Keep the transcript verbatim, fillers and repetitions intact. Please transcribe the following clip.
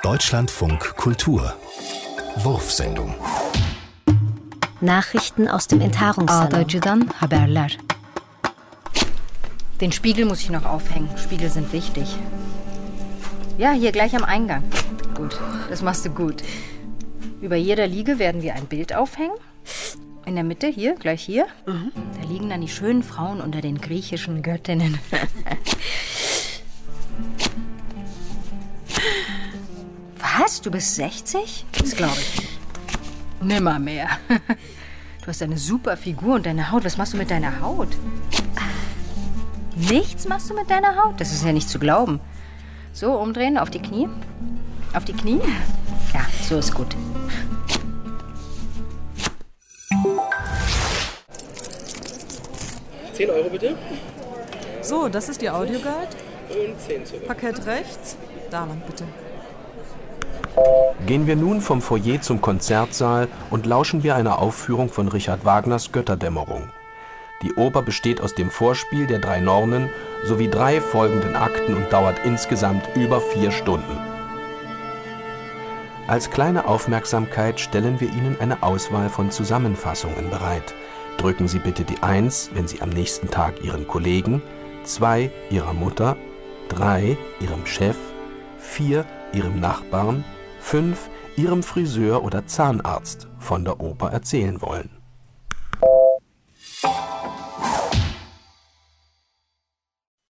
Deutschlandfunk Kultur Wurfsendung. Nachrichten aus dem Enthaarungssalon. Ağdacı'dan haberler. Den Spiegel muss ich noch aufhängen. Spiegel sind wichtig. Ja, hier gleich am Eingang. Gut, das machst du gut. Über jeder Liege werden wir ein Bild aufhängen. In der Mitte, hier, gleich hier. Mhm. Da liegen dann die schönen Frauen unter den griechischen Göttinnen. Was? Du bist sechzig? Das glaube ich nicht. Nimmermehr. Du hast eine super Figur und deine Haut. Was machst du mit deiner Haut? Nichts machst du mit deiner Haut? Das ist ja nicht zu glauben. So, umdrehen, auf die Knie. Auf die Knie? Ja, so ist gut. zehn Euro bitte. So, das ist die Audioguide. Und zehn zurück. Parkett rechts. Da lang bitte. Gehen wir nun vom Foyer zum Konzertsaal und lauschen wir einer Aufführung von Richard Wagners Götterdämmerung. Die Oper besteht aus dem Vorspiel der drei Nornen sowie drei folgenden Akten und dauert insgesamt über vier Stunden. Als kleine Aufmerksamkeit stellen wir Ihnen eine Auswahl von Zusammenfassungen bereit. Drücken Sie bitte die eins, wenn Sie am nächsten Tag Ihren Kollegen, zwei Ihrer Mutter, drei Ihrem Chef, vier Ihrem Nachbarn, fünf Ihrem Friseur oder Zahnarzt von der Oper erzählen wollen.